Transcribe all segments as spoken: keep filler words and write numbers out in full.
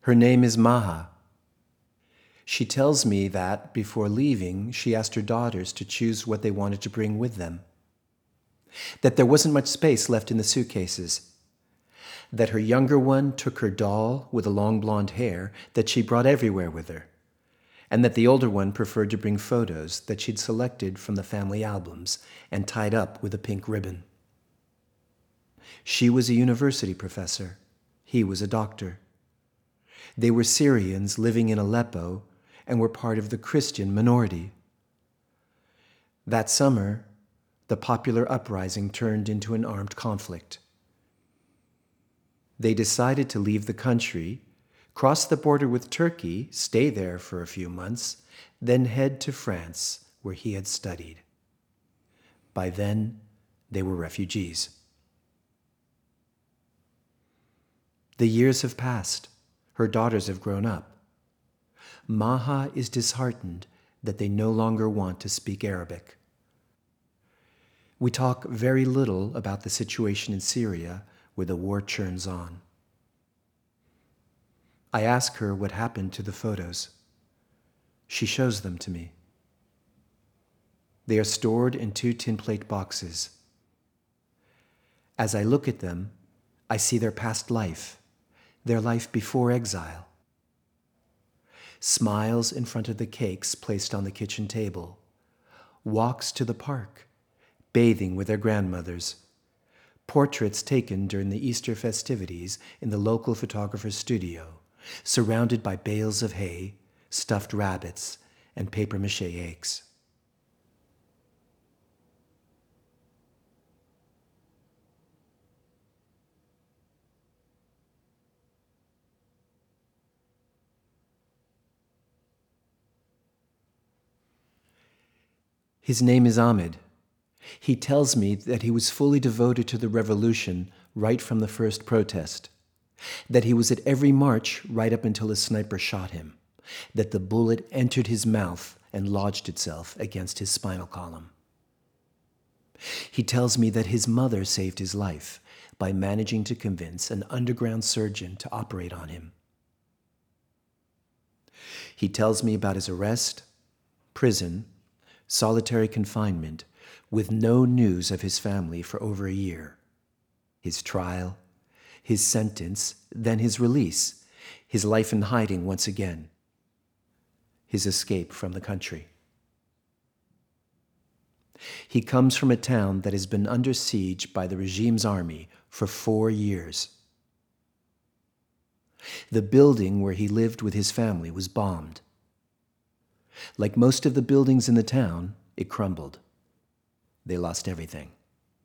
Her name is Maha. She tells me that, before leaving, she asked her daughters to choose what they wanted to bring with them. That there wasn't much space left in the suitcases. That her younger one took her doll with the long blonde hair that she brought everywhere with her, and that the older one preferred to bring photos that she'd selected from the family albums and tied up with a pink ribbon. She was a university professor. He was a doctor. They were Syrians living in Aleppo and were part of the Christian minority. That summer, the popular uprising turned into an armed conflict. They decided to leave the country, cross the border with Turkey, stay there for a few months, then head to France, where he had studied. By then, they were refugees. The years have passed. Her daughters have grown up. Maha is disheartened that they no longer want to speak Arabic. We talk very little about the situation in Syria, where the war churns on. I ask her what happened to the photos. She shows them to me. They are stored in two tin plate boxes. As I look at them, I see their past life, their life before exile. Smiles in front of the cakes placed on the kitchen table, walks to the park, bathing with their grandmothers, portraits taken during the Easter festivities in the local photographer's studio, surrounded by bales of hay, stuffed rabbits, and papier-mâché eggs. His name is Ahmed. He tells me that he was fully devoted to the revolution right from the first protest, that he was at every march right up until a sniper shot him, that the bullet entered his mouth and lodged itself against his spinal column. He tells me that his mother saved his life by managing to convince an underground surgeon to operate on him. He tells me about his arrest, prison, solitary confinement, with no news of his family for over a year, his trial, his sentence, then his release, his life in hiding once again, his escape from the country. He comes from a town that has been under siege by the regime's army for four years. The building where he lived with his family was bombed. Like most of the buildings in the town, it crumbled. They lost everything.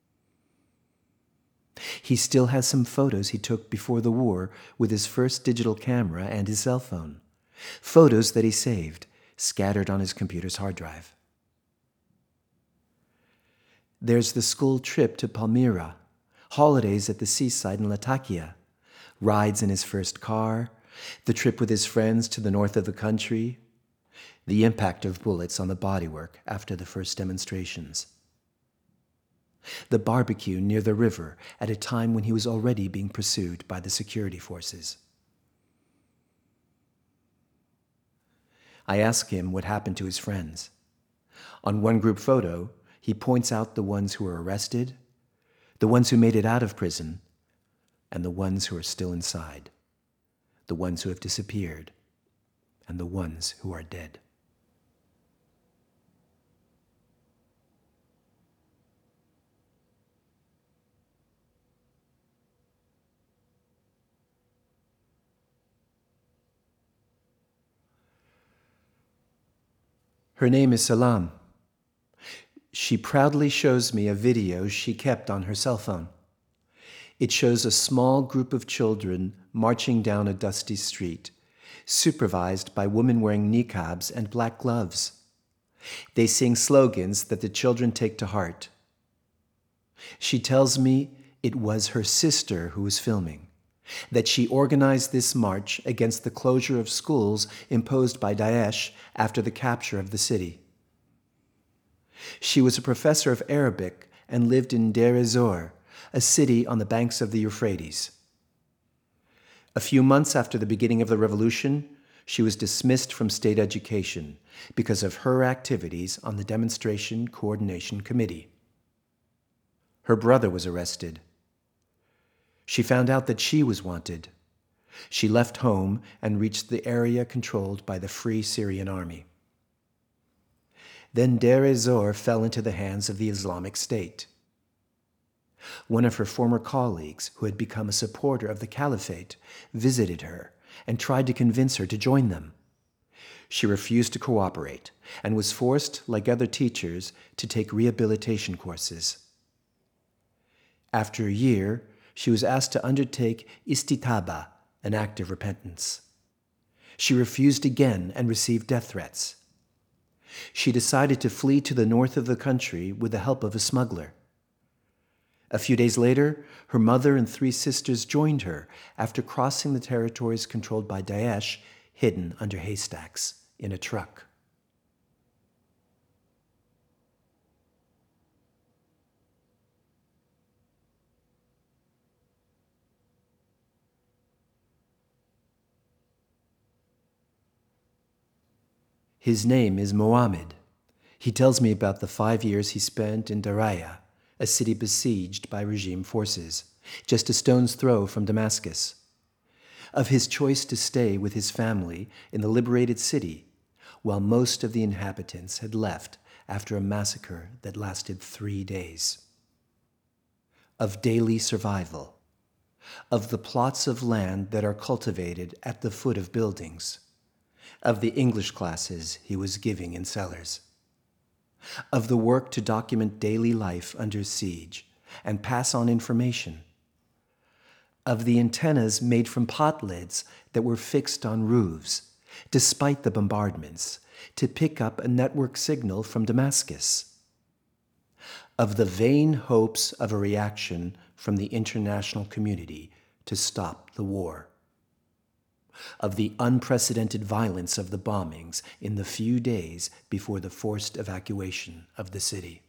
He still has some photos he took before the war with his first digital camera and his cell phone. Photos that he saved, scattered on his computer's hard drive. There's the school trip to Palmyra, holidays at the seaside in Latakia, rides in his first car, the trip with his friends to the north of the country, the impact of bullets on the bodywork after the first demonstrations. The barbecue near the river at a time when he was already being pursued by the security forces. I ask him what happened to his friends. On one group photo, he points out the ones who were arrested, the ones who made it out of prison, and the ones who are still inside, the ones who have disappeared, and the ones who are dead. Her name is Salam. She proudly shows me a video she kept on her cell phone. It shows a small group of children marching down a dusty street, supervised by women wearing niqabs and black gloves. They sing slogans that the children take to heart. She tells me it was her sister who was filming, that she organized this march against the closure of schools imposed by Daesh after the capture of the city. She was a professor of Arabic and lived in Deir ez-Zor, a city on the banks of the Euphrates. A few months after the beginning of the revolution, she was dismissed from state education because of her activities on the Demonstration Coordination Committee. Her brother was arrested. She found out that she was wanted. She left home and reached the area controlled by the Free Syrian Army. Then Deir ez-Zor fell into the hands of the Islamic State. One of her former colleagues, who had become a supporter of the caliphate, visited her and tried to convince her to join them. She refused to cooperate and was forced, like other teachers, to take rehabilitation courses. After a year, she was asked to undertake istitaba, an act of repentance. She refused again and received death threats. She decided to flee to the north of the country with the help of a smuggler. A few days later, her mother and three sisters joined her after crossing the territories controlled by Daesh, hidden under haystacks in a truck. His name is Mohammed. He tells me about the five years he spent in Daraya, a city besieged by regime forces, just a stone's throw from Damascus. Of his choice to stay with his family in the liberated city, while most of the inhabitants had left after a massacre that lasted three days. Of daily survival. Of the plots of land that are cultivated at the foot of buildings. Of the English classes he was giving in cellars. Of the work to document daily life under siege and pass on information. Of the antennas made from pot lids that were fixed on roofs, despite the bombardments, to pick up a network signal from Damascus. Of the vain hopes of a reaction from the international community to stop the war. Of the unprecedented violence of the bombings in the few days before the forced evacuation of the city.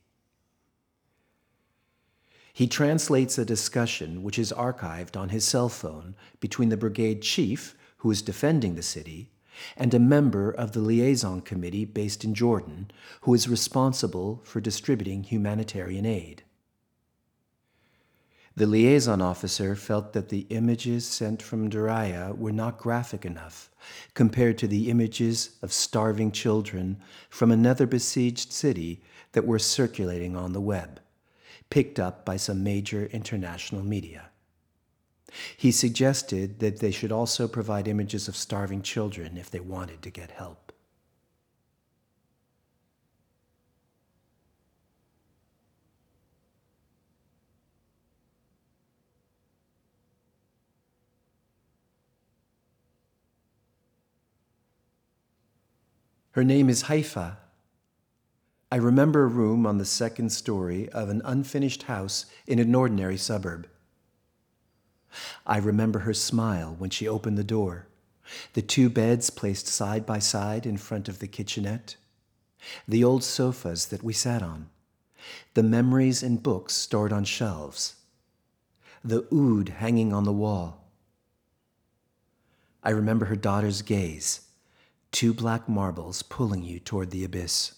He translates a discussion which is archived on his cell phone between the brigade chief, who is defending the city, and a member of the liaison committee based in Jordan, who is responsible for distributing humanitarian aid. The liaison officer felt that the images sent from Daraya were not graphic enough compared to the images of starving children from another besieged city that were circulating on the web, picked up by some major international media. He suggested that they should also provide images of starving children if they wanted to get help. Her name is Haifa. I remember a room on the second story of an unfinished house in an ordinary suburb. I remember her smile when she opened the door, the two beds placed side by side in front of the kitchenette, the old sofas that we sat on, the memories and books stored on shelves, the oud hanging on the wall. I remember her daughter's gaze, two black marbles pulling you toward the abyss.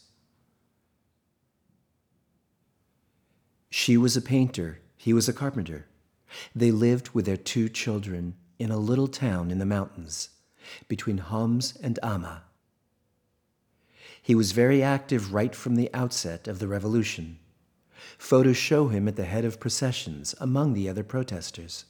She was a painter, he was a carpenter. They lived with their two children in a little town in the mountains, between Homs and Amma. He was very active right from the outset of the revolution. Photos show him at the head of processions among the other protesters.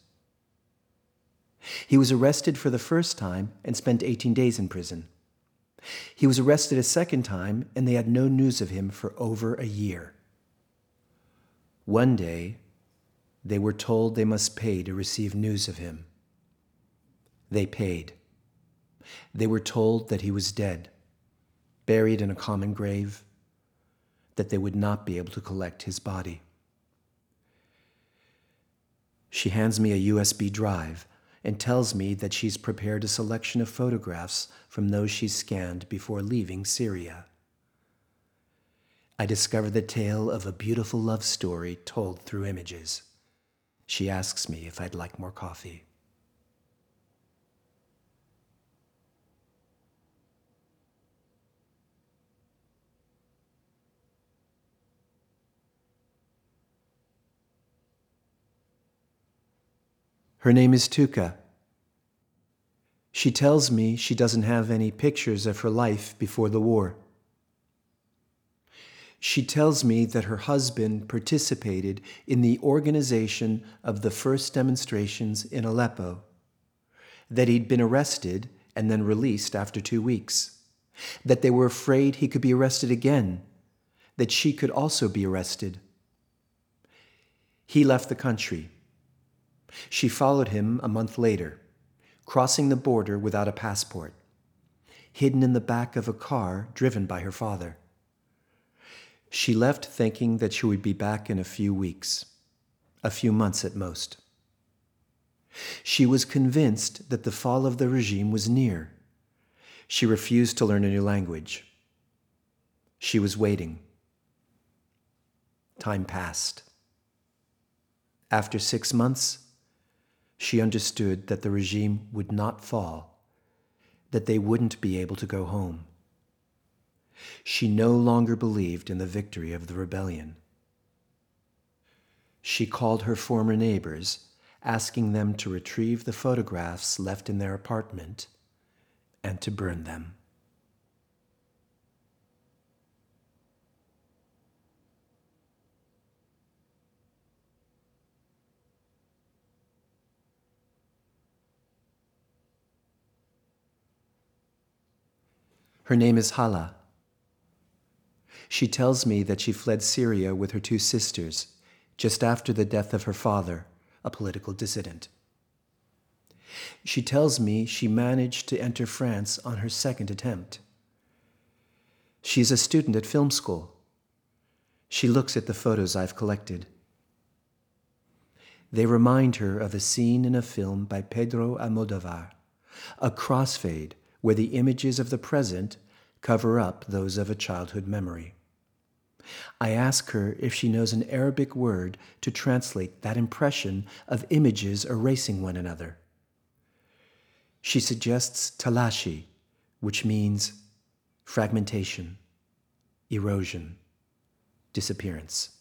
He was arrested for the first time and spent eighteen days in prison. He was arrested a second time, and they had no news of him for over a year. One day, they were told they must pay to receive news of him. They paid. They were told that he was dead, buried in a common grave, that they would not be able to collect his body. She hands me a U S B drive and tells me that she's prepared a selection of photographs from those she's scanned before leaving Syria. I discover the tale of a beautiful love story told through images. She asks me if I'd like more coffee. Her name is Tuka. She tells me she doesn't have any pictures of her life before the war. She tells me that her husband participated in the organization of the first demonstrations in Aleppo, that he'd been arrested and then released after two weeks, that they were afraid he could be arrested again, that she could also be arrested. He left the country. She followed him a month later, crossing the border without a passport, hidden in the back of a car driven by her father. She left thinking that she would be back in a few weeks, a few months at most. She was convinced that the fall of the regime was near. She refused to learn a new language. She was waiting. Time passed. After six months, she understood that the regime would not fall, that they wouldn't be able to go home. She no longer believed in the victory of the rebellion. She called her former neighbors, asking them to retrieve the photographs left in their apartment and to burn them. Her name is Hala. She tells me that she fled Syria with her two sisters just after the death of her father, a political dissident. She tells me she managed to enter France on her second attempt. She's a student at film school. She looks at the photos I've collected. They remind her of a scene in a film by Pedro Almodóvar, a crossfade where the images of the present cover up those of a childhood memory. I ask her if she knows an Arabic word to translate that impression of images erasing one another. She suggests talashi, which means fragmentation, erosion, disappearance.